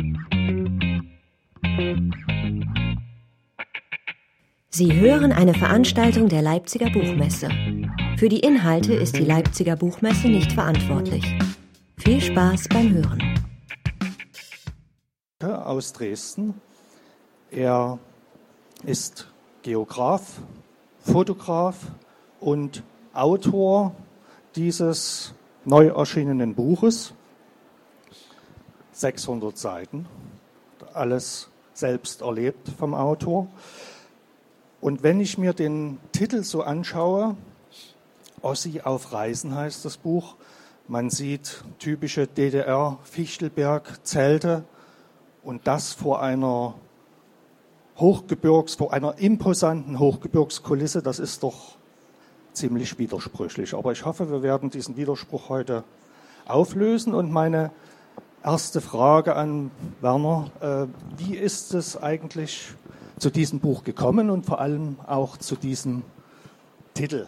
Sie hören eine Veranstaltung der Leipziger Buchmesse. Für die Inhalte ist die Leipziger Buchmesse nicht verantwortlich. Viel Spaß beim Hören. Aus Dresden. Er ist Geograf, Fotograf und Autor dieses neu erschienenen Buches. 600 Seiten, alles selbst erlebt vom Autor. Und wenn ich mir den Titel so anschaue, Ossi auf Reisen heißt das Buch, man sieht typische DDR-Fichtelberg-Zelte und das vor einer imposanten Hochgebirgskulisse, das ist doch ziemlich widersprüchlich. Aber ich hoffe, wir werden diesen Widerspruch heute auflösen. Und meine erste Frage an Werner, wie ist es eigentlich zu diesem Buch gekommen und vor allem auch zu diesem Titel?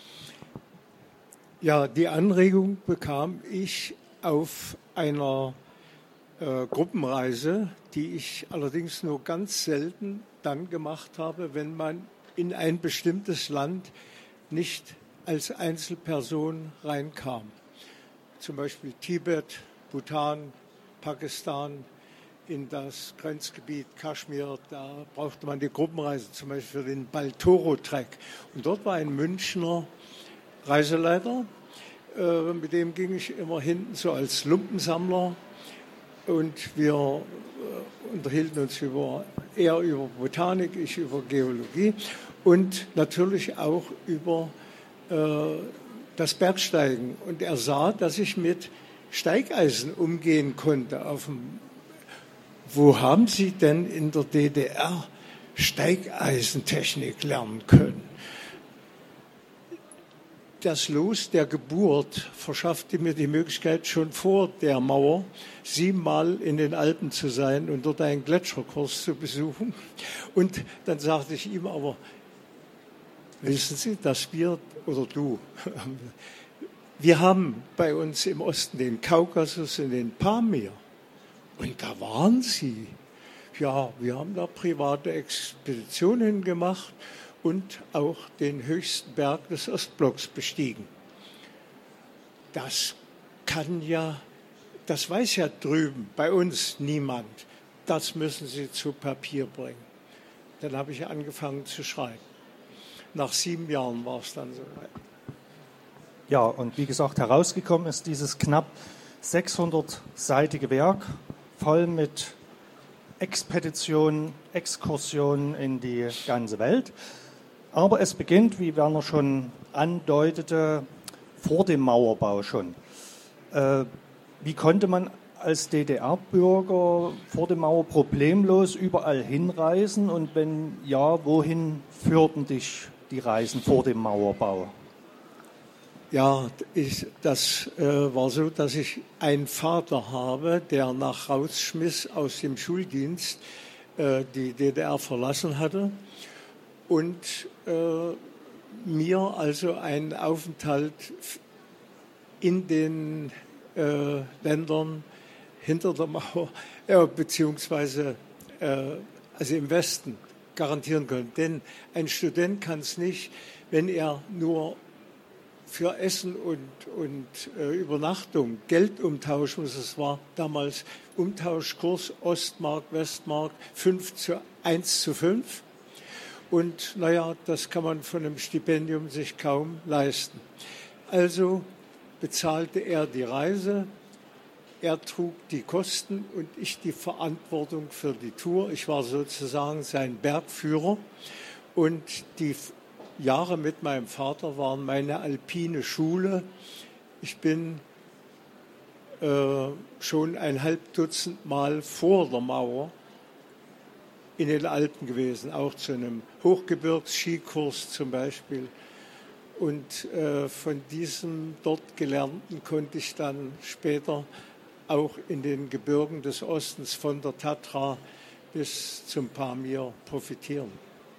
Ja, die Anregung bekam ich auf einer Gruppenreise, die ich allerdings nur ganz selten dann gemacht habe, wenn man in ein bestimmtes Land nicht als Einzelperson reinkam. Zum Beispiel Tibet, Bhutan, Pakistan, in das Grenzgebiet Kaschmir, da brauchte man die Gruppenreise, zum Beispiel für den Baltoro-Trek. Und dort war ein Münchner Reiseleiter, mit dem ging ich immer hinten so als Lumpensammler und wir unterhielten uns er über Botanik, ich über Geologie und natürlich auch über das Bergsteigen. Und er sah, dass ich mit Steigeisen umgehen konnte auf dem. Wo haben Sie denn in der DDR Steigeisentechnik lernen können? Das Los der Geburt verschaffte mir die Möglichkeit, schon vor der Mauer 7-mal in den Alpen zu sein und dort einen Gletscherkurs zu besuchen. Und dann sagte ich ihm aber, wissen Sie, dass wir haben bei uns im Osten den Kaukasus und den Pamir. Und da waren Sie. Ja, wir haben da private Expeditionen gemacht und auch den höchsten Berg des Ostblocks bestiegen. Das weiß ja drüben bei uns niemand. Das müssen Sie zu Papier bringen. Dann habe ich angefangen zu schreiben. Nach 7 Jahren war es dann soweit. Ja, und wie gesagt, herausgekommen ist dieses knapp 600-seitige Werk, voll mit Expeditionen, Exkursionen in die ganze Welt. Aber es beginnt, wie Werner schon andeutete, vor dem Mauerbau schon. Wie konnte man als DDR-Bürger vor dem Mauer problemlos überall hinreisen? Und wenn ja, wohin führten dich die Reisen vor dem Mauerbau? Ja, das war so, dass ich einen Vater habe, der nach Rausschmiss aus dem Schuldienst die DDR verlassen hatte und mir also einen Aufenthalt in den Ländern hinter der Mauer, beziehungsweise also im Westen garantieren konnte. Denn ein Student kann es nicht, wenn er nur für Essen und Übernachtung Geld umtauschen muss. Es war damals Umtauschkurs Ostmark, Westmark 5:1:5. Und naja, das kann man von einem Stipendium sich kaum leisten. Also bezahlte er die Reise, er trug die Kosten und ich die Verantwortung für die Tour. Ich war sozusagen sein Bergführer und die Jahre mit meinem Vater waren meine alpine Schule. Ich bin schon ein halb Dutzend Mal vor der Mauer in den Alpen gewesen, auch zu einem Hochgebirgs-Skikurs zum Beispiel. Und von diesem dort Gelernten konnte ich dann später auch in den Gebirgen des Ostens von der Tatra bis zum Pamir profitieren.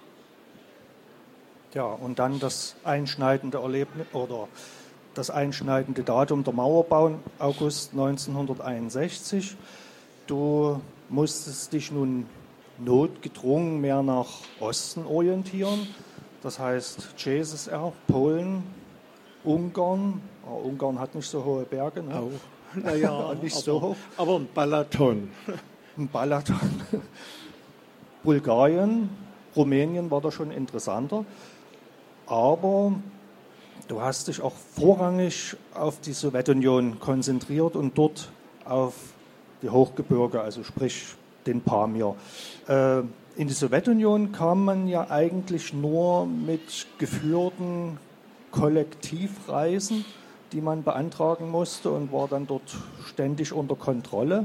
Ja, und dann das einschneidende Erlebnis oder das einschneidende Datum der Mauerbau, August 1961. Du musstest dich nun notgedrungen mehr nach Osten orientieren. Das heißt CSSR, Polen, Ungarn. Ungarn hat nicht so hohe Berge. Ne? Auch. Naja, nicht so hoch. Aber ein Balaton. Ein Balaton. Bulgarien, Rumänien war da schon interessanter. Aber du hast dich auch vorrangig auf die Sowjetunion konzentriert und dort auf die Hochgebirge, also sprich den Pamir. In die Sowjetunion kam man ja eigentlich nur mit geführten Kollektivreisen, die man beantragen musste und war dann dort ständig unter Kontrolle.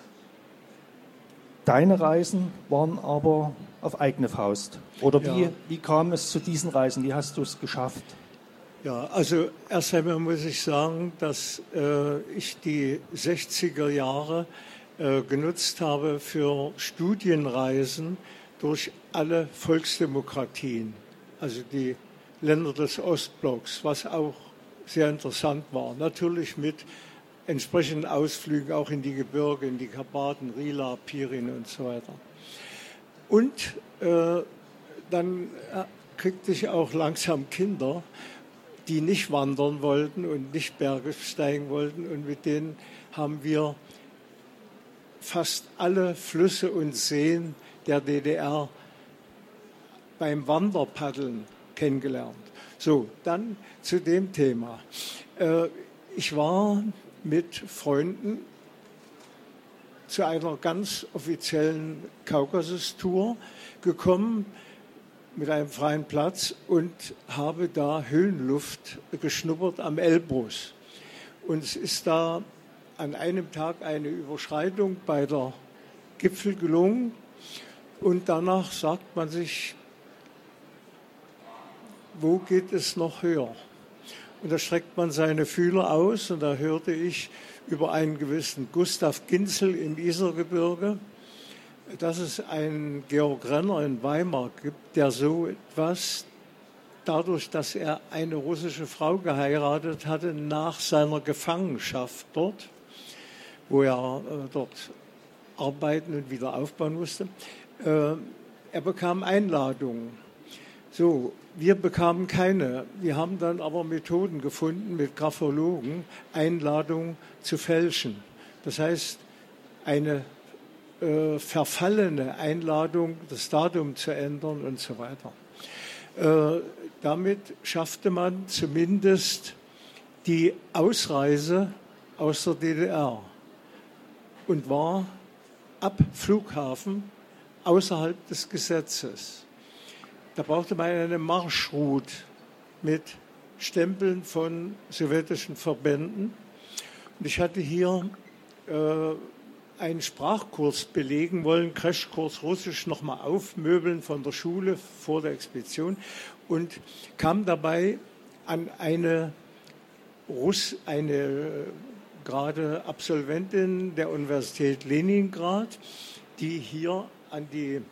Deine Reisen waren aber auf eigene Faust. Oder wie kam es zu diesen Reisen? Wie hast du es geschafft? Ja, also erst einmal muss ich sagen, dass ich die 60er Jahre genutzt habe für Studienreisen durch alle Volksdemokratien, also die Länder des Ostblocks, was auch sehr interessant war. Natürlich mit entsprechenden Ausflügen auch in die Gebirge, in die Karpaten, Rila, Pirin und so weiter. Und dann kriegte ich auch langsam Kinder, die nicht wandern wollten und nicht Berge steigen wollten. Und mit denen haben wir fast alle Flüsse und Seen der DDR beim Wanderpaddeln kennengelernt. So, dann zu dem Thema. Ich war mit Freunden zu einer ganz offiziellen Kaukasus-Tour gekommen mit einem freien Platz und habe da Höhenluft geschnuppert am Elbrus. Und es ist da an einem Tag eine Überschreitung bei der Gipfel gelungen und danach sagt man sich, wo geht es noch höher? Und da streckt man seine Fühler aus und da hörte ich über einen gewissen Gustav Ginzel im Isergebirge, dass es einen Georg Renner in Weimar gibt, der so etwas, dadurch, dass er eine russische Frau geheiratet hatte, nach seiner Gefangenschaft dort, wo er dort arbeiten und wieder aufbauen musste, er bekam Einladungen. So, wir bekamen keine. Wir haben dann aber Methoden gefunden, mit Graphologen Einladungen zu fälschen. Das heißt, eine verfallene Einladung, das Datum zu ändern und so weiter. Damit schaffte man zumindest die Ausreise aus der DDR und war ab Flughafen außerhalb des Gesetzes. Da brauchte man eine Marschroute mit Stempeln von sowjetischen Verbänden. Und ich hatte hier einen Sprachkurs belegen wollen, Crashkurs Russisch nochmal aufmöbeln von der Schule vor der Expedition und kam dabei an eine gerade Absolventin der Universität Leningrad, die hier an die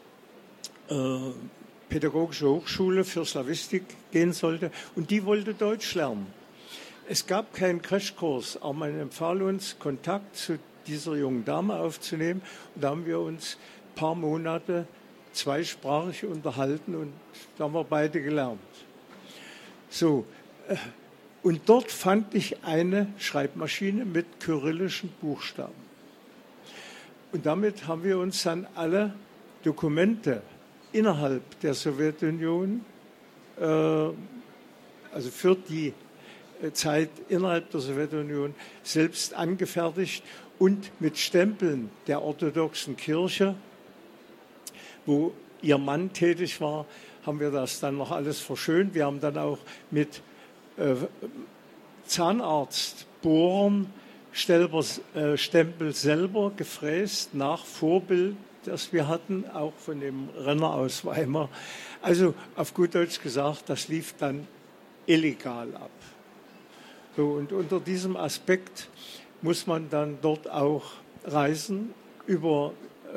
Pädagogische Hochschule für Slawistik gehen sollte und die wollte Deutsch lernen. Es gab keinen Crashkurs, aber man empfahl uns, Kontakt zu dieser jungen Dame aufzunehmen und da haben wir uns ein paar Monate zweisprachig unterhalten und da haben wir beide gelernt. So, und dort fand ich eine Schreibmaschine mit kyrillischen Buchstaben. Und damit haben wir uns dann alle Dokumente innerhalb der Sowjetunion, also für die Zeit innerhalb der Sowjetunion selbst angefertigt und mit Stempeln der orthodoxen Kirche, wo ihr Mann tätig war, haben wir das dann noch alles verschönt. Wir haben dann auch mit Zahnarztbohrern Stempel selber gefräst, nach Vorbild, das wir hatten, auch von dem Renner aus Weimar. Also auf gut Deutsch gesagt, das lief dann illegal ab. So, und unter diesem Aspekt muss man dann dort auch reisen, über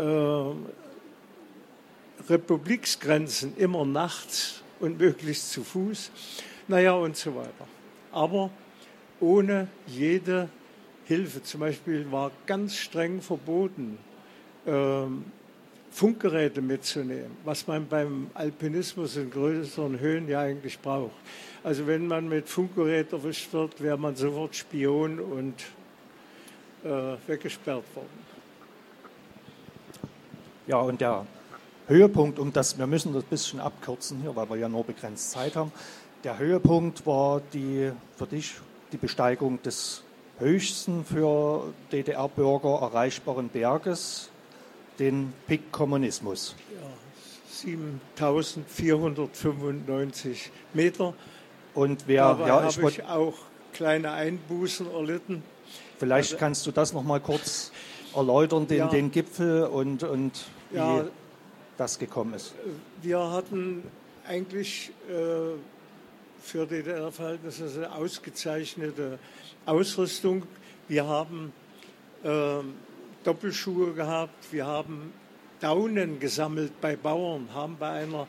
Republiksgrenzen, immer nachts und möglichst zu Fuß, naja und so weiter. Aber ohne jede Hilfe. Zum Beispiel war ganz streng verboten, Funkgeräte mitzunehmen, was man beim Alpinismus in größeren Höhen ja eigentlich braucht. Also wenn man mit Funkgerät erwischt wird, wäre man sofort Spion und weggesperrt worden. Ja, und der Höhepunkt, wir müssen das ein bisschen abkürzen hier, weil wir ja nur begrenzt Zeit haben. Der Höhepunkt war für dich die Besteigung des höchsten für DDR-Bürger erreichbaren Berges, den Pik Kommunismus. Ja, 7.495 Meter. Und ich auch kleine Einbußen erlitten. Vielleicht kannst du das noch mal kurz erläutern, den Gipfel und wie das gekommen ist. Wir hatten eigentlich für DDR-Verhältnisse eine ausgezeichnete Ausrüstung. Wir haben Doppelschuhe gehabt, wir haben Daunen gesammelt bei Bauern, haben bei einer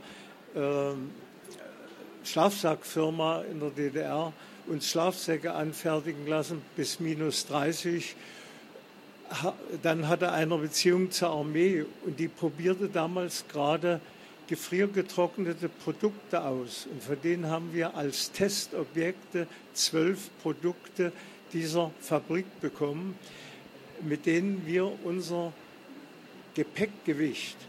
Schlafsackfirma in der DDR uns Schlafsäcke anfertigen lassen bis -30. Dann hatte einer Beziehung zur Armee und die probierte damals gerade gefriergetrocknete Produkte aus. Und von denen haben wir als Testobjekte 12 Produkte dieser Fabrik bekommen, mit denen wir unser Gepäckgewicht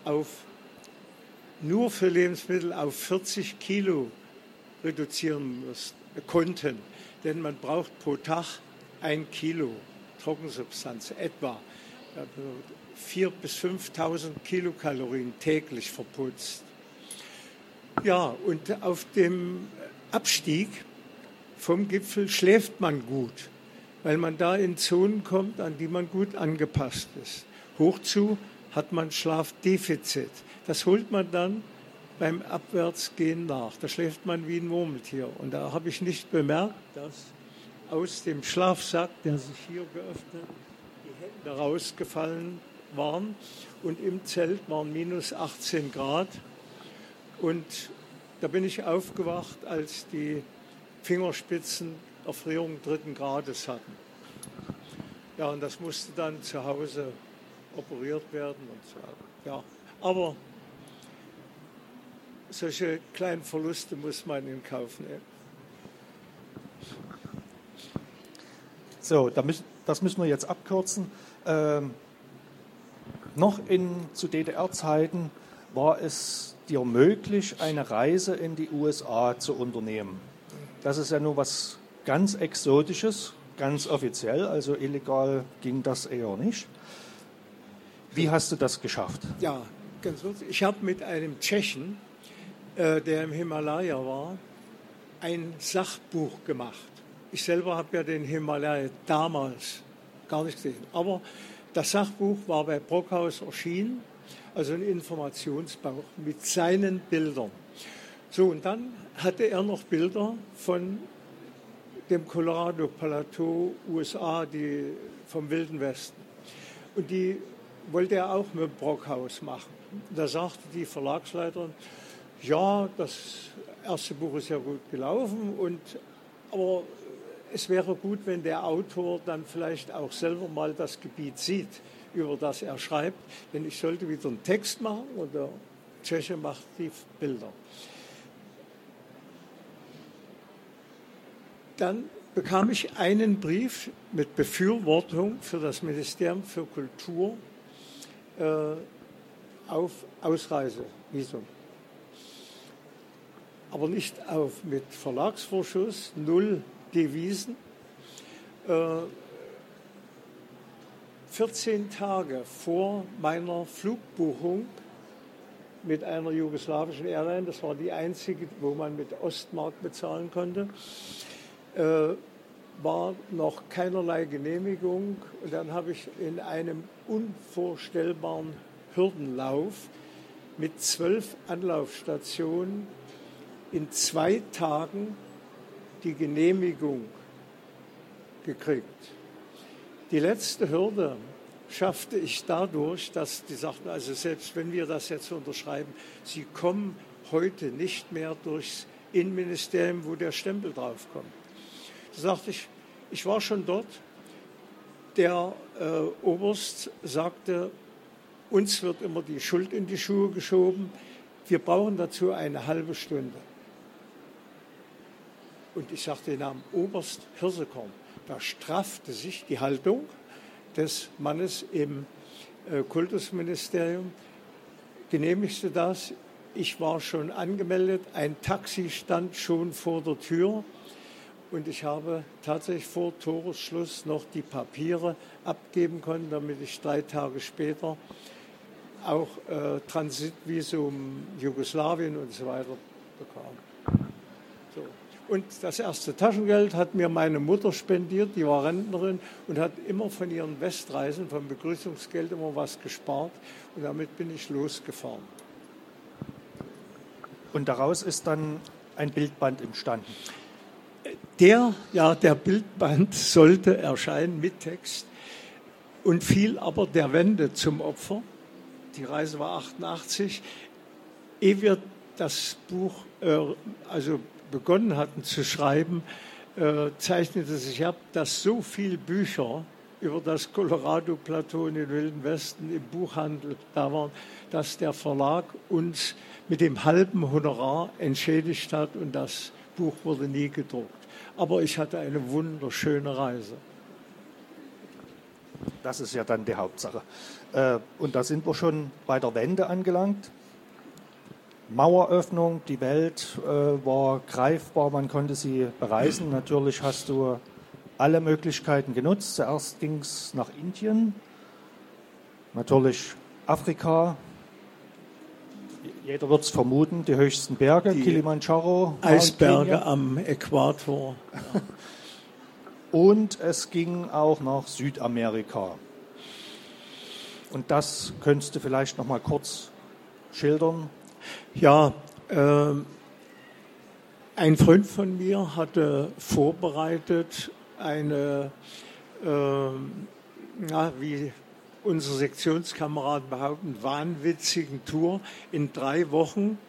nur für Lebensmittel auf 40 Kilo reduzieren konnten. Denn man braucht pro Tag 1 Kilo Trockensubstanz etwa. 4.000 bis 5.000 Kilokalorien täglich verputzt. Ja, und auf dem Abstieg vom Gipfel schläft man gut, weil man da in Zonen kommt, an die man gut angepasst ist. Hochzu hat man Schlafdefizit. Das holt man dann beim Abwärtsgehen nach. Da schläft man wie ein Murmeltier. Und da habe ich nicht bemerkt, dass aus dem Schlafsack, der sich hier geöffnet, die Hände rausgefallen waren. Und im Zelt waren -18 Grad. Und da bin ich aufgewacht, als die Fingerspitzen Erfrierung 3. Grades hatten. Ja, und das musste dann zu Hause operiert werden und so. Ja, aber solche kleinen Verluste muss man in Kauf nehmen. So, das müssen wir jetzt abkürzen. Zu DDR-Zeiten war es dir möglich, eine Reise in die USA zu unternehmen. Das ist ja nur was ganz Exotisches, ganz offiziell, also illegal ging das eher nicht. Wie hast du das geschafft? Ja, ganz kurz. Ich habe mit einem Tschechen, der im Himalaya war, ein Sachbuch gemacht. Ich selber habe ja den Himalaya damals gar nicht gesehen. Aber das Sachbuch war bei Brockhaus erschienen, also ein Informationsbuch mit seinen Bildern. So, und dann hatte er noch Bilder von dem Colorado Plateau, USA, vom Wilden Westen. Und die wollte er auch mit Brockhaus machen. Da sagte die Verlagsleiterin, ja, das erste Buch ist ja gut gelaufen, aber es wäre gut, wenn der Autor dann vielleicht auch selber mal das Gebiet sieht, über das er schreibt, denn ich sollte wieder einen Text machen und der Tscheche macht die Bilder. Dann bekam ich einen Brief mit Befürwortung für das Ministerium für Kultur auf Ausreisevisum. Aber nicht mit Verlagsvorschuss, 0 Devisen. 14 Tage vor meiner Flugbuchung mit einer jugoslawischen Airline, das war die einzige, wo man mit Ostmark bezahlen konnte, war noch keinerlei Genehmigung. Und dann habe ich in einem unvorstellbaren Hürdenlauf mit 12 Anlaufstationen in 2 Tagen die Genehmigung gekriegt. Die letzte Hürde schaffte ich dadurch, dass die sagten, also selbst wenn wir das jetzt unterschreiben, Sie kommen heute nicht mehr durchs Innenministerium, wo der Stempel draufkommt. Da sagte ich war schon dort. Der Oberst sagte, uns wird immer die Schuld in die Schuhe geschoben. Wir brauchen dazu eine halbe Stunde. Und ich sagte den Namen Oberst Hirsekorn. Da straffte sich die Haltung des Mannes im Kultusministerium, genehmigte das. Ich war schon angemeldet, ein Taxi stand schon vor der Tür und ich habe tatsächlich vor Toresschluss noch die Papiere abgeben können, damit ich 3 Tage später auch Transitvisum Jugoslawien und so weiter bekam. So. Und das erste Taschengeld hat mir meine Mutter spendiert, die war Rentnerin und hat immer von ihren Westreisen, vom Begrüßungsgeld immer was gespart und damit bin ich losgefahren. Und daraus ist dann ein Bildband entstanden. Der Bildband sollte erscheinen mit Text und fiel aber der Wende zum Opfer. Die Reise war 88. Ehe wir das Buch begonnen hatten zu schreiben, zeichnete sich ab, dass so viele Bücher über das Colorado-Plateau in den Wilden Westen im Buchhandel da waren, dass der Verlag uns mit dem halben Honorar entschädigt hat und das Buch wurde nie gedruckt. Aber ich hatte eine wunderschöne Reise. Das ist ja dann die Hauptsache. Und da sind wir schon bei der Wende angelangt. Maueröffnung, die Welt war greifbar, man konnte sie bereisen. Natürlich hast du alle Möglichkeiten genutzt. Zuerst ging es nach Indien, natürlich Afrika. Jeder wird es vermuten, die höchsten Berge, die Kilimanjaro. Eisberge am Äquator. Ja. Und es ging auch nach Südamerika. Und das könntest du vielleicht noch mal kurz schildern? Ja, ein Freund von mir hatte vorbereitet eine, wie unsere Sektionskameraden behaupten, wahnwitzigen Tour in 3 Wochen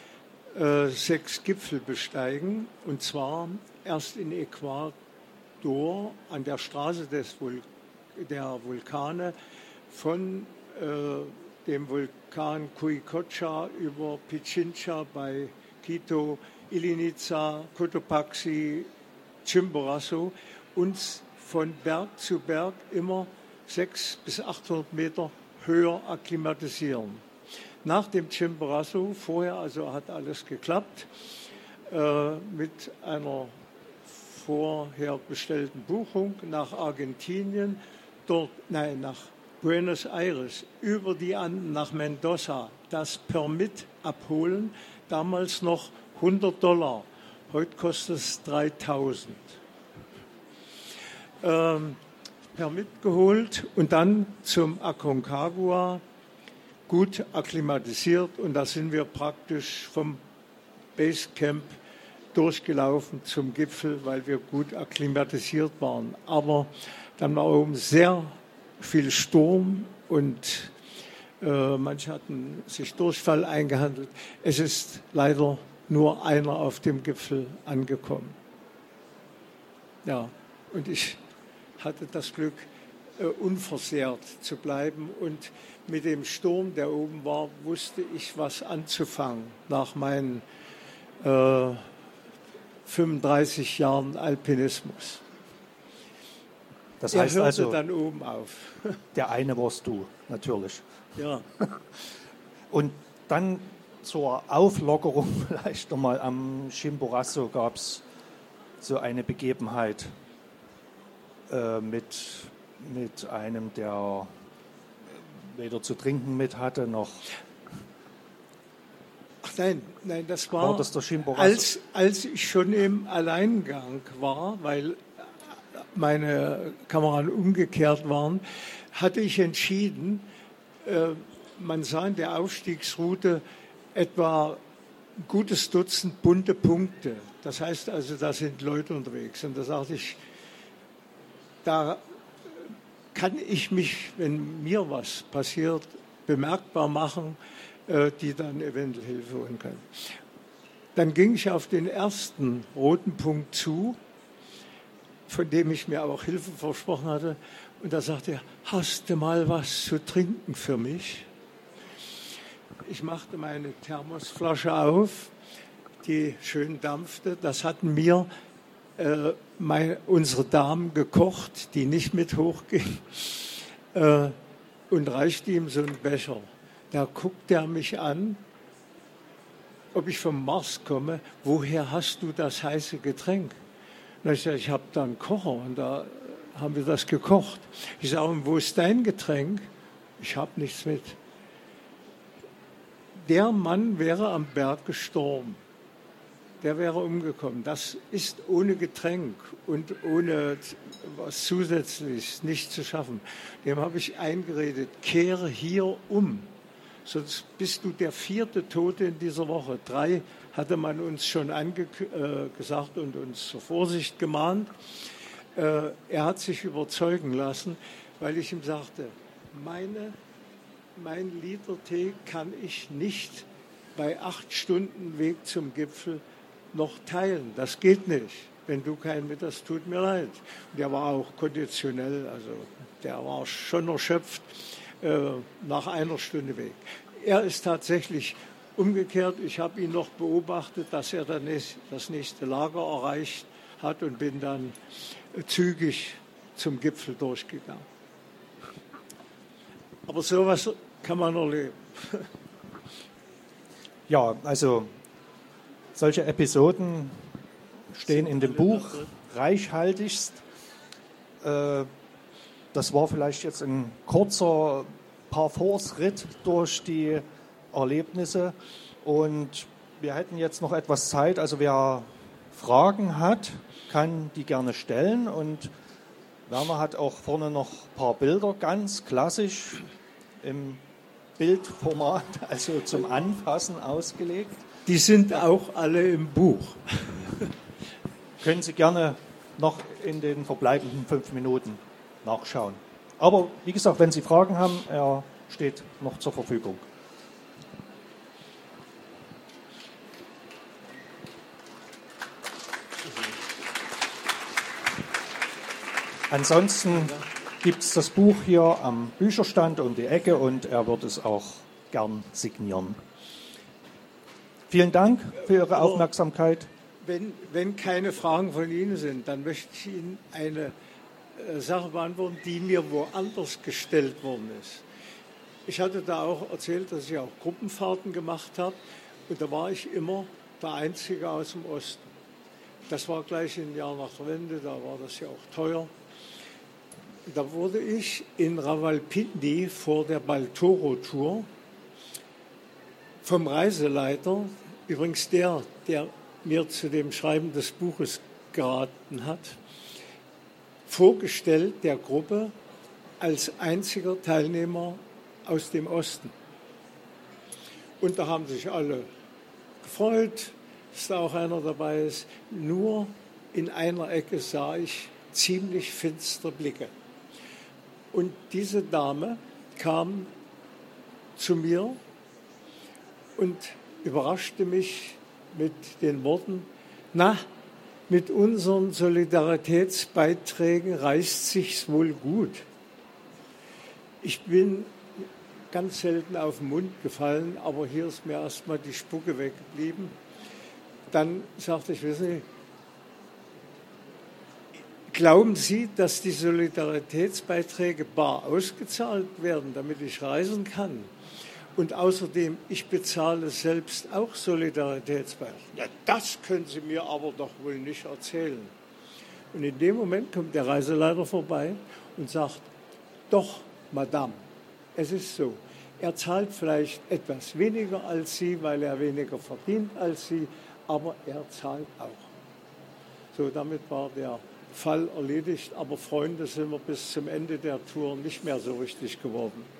6 Gipfel besteigen. Und zwar erst in Ecuador an der Straße der Vulkane von dem Vulkan Cuicocha über Pichincha bei Quito, Iliniza, Cotopaxi, Chimborazo, uns von Berg zu Berg immer 600 bis 800 Meter höher akklimatisieren. Nach dem Chimborazo, vorher also hat alles geklappt, mit einer vorher bestellten Buchung nach Argentinien, nach Buenos Aires, über die Anden nach Mendoza, das Permit abholen, damals noch $100, heute kostet es 3.000. Permit geholt und dann zum Aconcagua, gut akklimatisiert und da sind wir praktisch vom Basecamp durchgelaufen zum Gipfel, weil wir gut akklimatisiert waren. Aber dann war oben sehr viel Sturm und manche hatten sich Durchfall eingehandelt. Es ist leider nur einer auf dem Gipfel angekommen. Ja, und ich hatte das Glück, unversehrt zu bleiben und mit dem Sturm, der oben war, wusste ich, was anzufangen nach meinen 35 Jahren Alpinismus. Das heißt also, dann oben auf. Der eine warst du, natürlich. Ja. Und dann zur Auflockerung vielleicht nochmal am Chimborazo gab es so eine Begebenheit mit einem, der weder zu trinken mit hatte noch... Ach nein, das war das der Chimborazo? Als ich schon im Alleingang war, weil meine Kameraden umgekehrt waren, hatte ich entschieden, man sah in der Aufstiegsroute etwa ein gutes Dutzend bunte Punkte. Das heißt also, da sind Leute unterwegs. Und da sagte ich, da kann ich mich, wenn mir was passiert, bemerkbar machen, die dann eventuell Hilfe holen können. Dann ging ich auf den ersten roten Punkt zu, von dem ich mir auch Hilfe versprochen hatte. Und da sagte er, hast du mal was zu trinken für mich? Ich machte meine Thermosflasche auf, die schön dampfte. Das hatten mir unsere Damen gekocht, die nicht mit hochging, und reichte ihm so einen Becher. Da guckte er mich an, ob ich vom Mars komme. Woher hast du das heiße Getränk? Und ich sage, ich habe da einen Kocher und da haben wir das gekocht. Ich sage, und wo ist dein Getränk? Ich habe nichts mit. Der Mann wäre am Berg gestorben. Der wäre umgekommen. Das ist ohne Getränk und ohne was Zusätzliches nicht zu schaffen. Dem habe ich eingeredet, kehre hier um. Sonst bist du der 4. Tote in dieser Woche. 3 hatte man uns schon gesagt und uns zur Vorsicht gemahnt. Er hat sich überzeugen lassen, weil ich ihm sagte, mein Liter Tee kann ich nicht bei 8 Stunden Weg zum Gipfel noch teilen. Das geht nicht. Wenn du keinen mit hast, tut mir leid. Und der war auch konditionell, also der war schon erschöpft nach 1 Stunde Weg. Er ist tatsächlich umgekehrt. Ich habe ihn noch beobachtet, dass er dann das nächste Lager erreicht hat und bin dann zügig zum Gipfel durchgegangen. Aber sowas kann man erleben. Ja, also solche Episoden stehen in dem Buch reichhaltigst. Das war vielleicht jetzt ein kurzer Parforce-Ritt durch die Erlebnisse und wir hätten jetzt noch etwas Zeit. Also wer Fragen hat, kann die gerne stellen und Werner hat auch vorne noch ein paar Bilder, ganz klassisch im Bildformat, also zum Anfassen ausgelegt. Die sind auch alle im Buch. Können Sie gerne noch in den verbleibenden 5 Minuten nachschauen. Aber wie gesagt, wenn Sie Fragen haben, er steht noch zur Verfügung. Ansonsten gibt es das Buch hier am Bücherstand um die Ecke und er wird es auch gern signieren. Vielen Dank für Ihre Aufmerksamkeit. Wenn keine Fragen von Ihnen sind, dann möchte ich Ihnen eine Sache beantworten, die mir woanders gestellt worden ist. Ich hatte da auch erzählt, dass ich auch Gruppenfahrten gemacht habe und da war ich immer der Einzige aus dem Osten. Das war gleich ein Jahr nach der Wende, da war das ja auch teuer. Da wurde ich in Rawalpindi vor der Baltoro-Tour vom Reiseleiter, übrigens der mir zu dem Schreiben des Buches geraten hat, vorgestellt der Gruppe als einziger Teilnehmer aus dem Osten. Und da haben sich alle gefreut, dass da auch einer dabei ist. Nur in einer Ecke sah ich ziemlich finstere Blicke. Und diese Dame kam zu mir und überraschte mich mit den Worten, na, mit unseren Solidaritätsbeiträgen reißt sich's wohl gut. Ich bin ganz selten auf den Mund gefallen, aber hier ist mir erstmal die Spucke weggeblieben. Dann sagte ich, wissen Sie, glauben Sie, dass die Solidaritätsbeiträge bar ausgezahlt werden, damit ich reisen kann? Und außerdem, ich bezahle selbst auch Solidaritätsbeiträge. Ja, das können Sie mir aber doch wohl nicht erzählen. Und in dem Moment kommt der Reiseleiter vorbei und sagt, doch, Madame, es ist so. Er zahlt vielleicht etwas weniger als Sie, weil er weniger verdient als Sie, aber er zahlt auch. So, damit war der Fall erledigt, aber Freunde sind wir bis zum Ende der Tour nicht mehr so richtig geworden.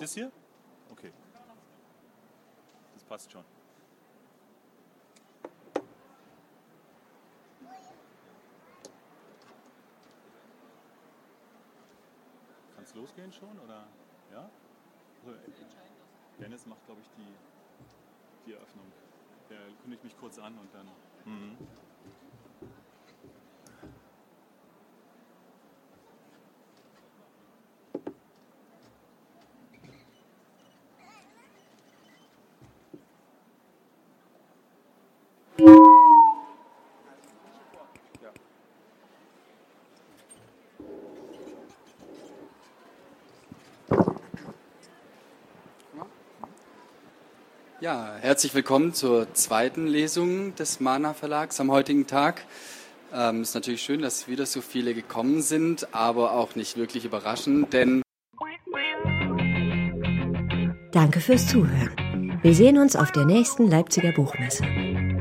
Das hier? Okay. Das passt schon. Kann es losgehen schon, oder? Ja? Also, Dennis macht, glaube ich, die Eröffnung. Der kündigt mich kurz an und dann... Ja, herzlich willkommen zur zweiten Lesung des Mana Verlags am heutigen Tag. Ist natürlich schön, dass wieder so viele gekommen sind, aber auch nicht wirklich überraschend, denn... Danke fürs Zuhören. Wir sehen uns auf der nächsten Leipziger Buchmesse.